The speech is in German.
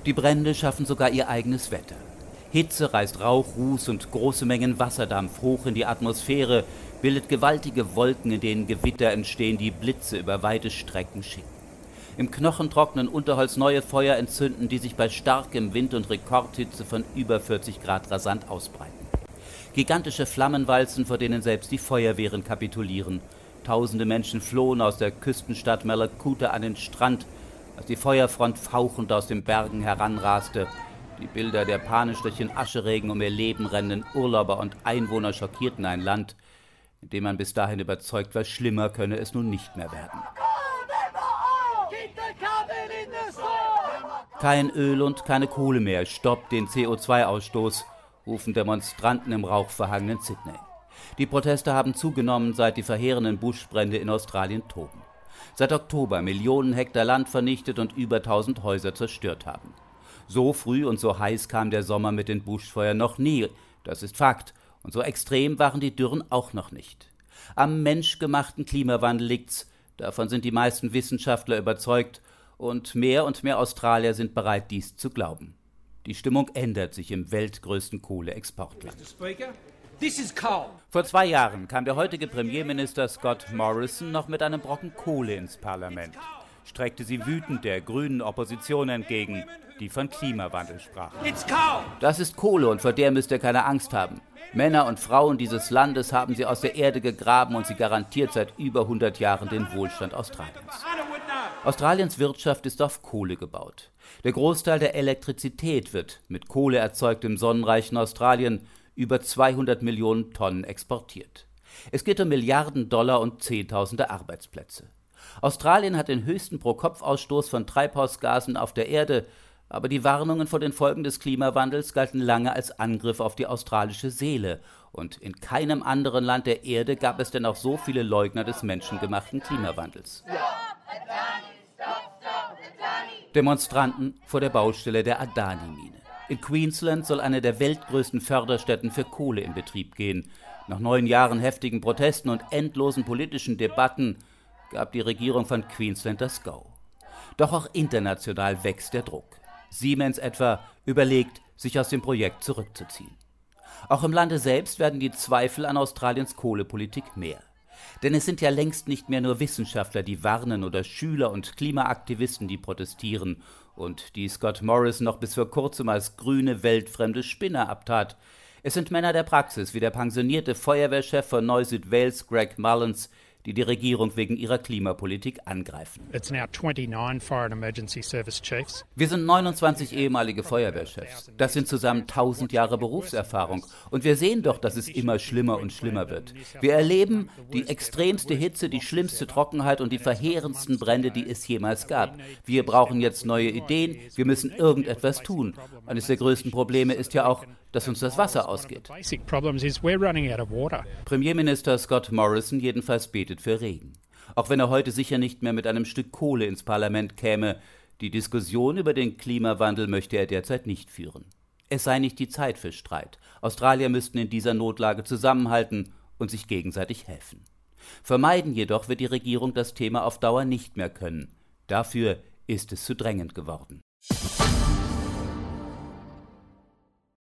Die Brände schaffen sogar ihr eigenes Wetter. Hitze reißt Rauch, Ruß und große Mengen Wasserdampf hoch in die Atmosphäre, bildet gewaltige Wolken, in denen Gewitter entstehen, die Blitze über weite Strecken schicken. Im knochentrockenen Unterholz neue Feuer entzünden, die sich bei starkem Wind und Rekordhitze von über 40 Grad rasant ausbreiten. Gigantische Flammenwalzen, vor denen selbst die Feuerwehren kapitulieren. Tausende Menschen flohen aus der Küstenstadt Malakuta an den Strand, als die Feuerfront fauchend aus den Bergen heranraste. Die Bilder der panisch durch den Ascheregen um ihr Leben rennenden Urlauber und Einwohner schockierten ein Land, in dem man bis dahin überzeugt war, schlimmer könne es nun nicht mehr werden. Kein Öl und keine Kohle mehr, stoppt den CO2-Ausstoß, rufen Demonstranten im rauchverhangenen Sydney. Die Proteste haben zugenommen, seit die verheerenden Buschbrände in Australien toben. Seit Oktober Millionen Hektar Land vernichtet und über 1000 Häuser zerstört haben. So früh und so heiß kam der Sommer mit den Buschfeuern noch nie, das ist Fakt. Und so extrem waren die Dürren auch noch nicht. Am menschgemachten Klimawandel liegt's, davon sind die meisten Wissenschaftler überzeugt, und mehr Australier sind bereit, dies zu glauben. Die Stimmung ändert sich im weltgrößten Kohleexportland. Vor 2 Jahren kam der heutige Premierminister Scott Morrison noch mit einem Brocken Kohle ins Parlament, streckte sie wütend der grünen Opposition entgegen, die von Klimawandel sprach. Das ist Kohle und vor der müsst ihr keine Angst haben. Männer und Frauen dieses Landes haben sie aus der Erde gegraben und sie garantiert seit über 100 Jahren den Wohlstand Australiens. Australiens Wirtschaft ist auf Kohle gebaut. Der Großteil der Elektrizität wird mit Kohle erzeugt im sonnenreichen Australien, über 200 Millionen Tonnen exportiert. Es geht um Milliarden Dollar und Zehntausende Arbeitsplätze. Australien hat den höchsten Pro-Kopf-Ausstoß von Treibhausgasen auf der Erde, aber die Warnungen vor den Folgen des Klimawandels galten lange als Angriff auf die australische Seele. Und in keinem anderen Land der Erde gab es denn auch so viele Leugner des menschengemachten Klimawandels. Demonstranten vor der Baustelle der Adani-Mine. In Queensland soll eine der weltgrößten Förderstätten für Kohle in Betrieb gehen. Nach 9 Jahren heftigen Protesten und endlosen politischen Debatten gab die Regierung von Queensland das Go. Doch auch international wächst der Druck. Siemens etwa überlegt, sich aus dem Projekt zurückzuziehen. Auch im Lande selbst werden die Zweifel an Australiens Kohlepolitik mehr. Denn es sind ja längst nicht mehr nur Wissenschaftler, die warnen, oder Schüler und Klimaaktivisten, die protestieren und die Scott Morrison noch bis vor kurzem als grüne, weltfremde Spinner abtat. Es sind Männer der Praxis, wie der pensionierte Feuerwehrchef von Neu Südwales, Greg Mullins, die Regierung wegen ihrer Klimapolitik angreifen. Wir sind 29 ehemalige Feuerwehrchefs. Das sind zusammen 1000 Jahre Berufserfahrung. Und wir sehen doch, dass es immer schlimmer und schlimmer wird. Wir erleben die extremste Hitze, die schlimmste Trockenheit und die verheerendsten Brände, die es jemals gab. Wir brauchen jetzt neue Ideen. Wir müssen irgendetwas tun. Eines der größten Probleme ist ja auch, dass uns das Wasser ausgeht. Premierminister Scott Morrison jedenfalls betet für Regen. Auch wenn er heute sicher nicht mehr mit einem Stück Kohle ins Parlament käme, die Diskussion über den Klimawandel möchte er derzeit nicht führen. Es sei nicht die Zeit für Streit. Australier müssten in dieser Notlage zusammenhalten und sich gegenseitig helfen. Vermeiden jedoch wird die Regierung das Thema auf Dauer nicht mehr können. Dafür ist es zu drängend geworden.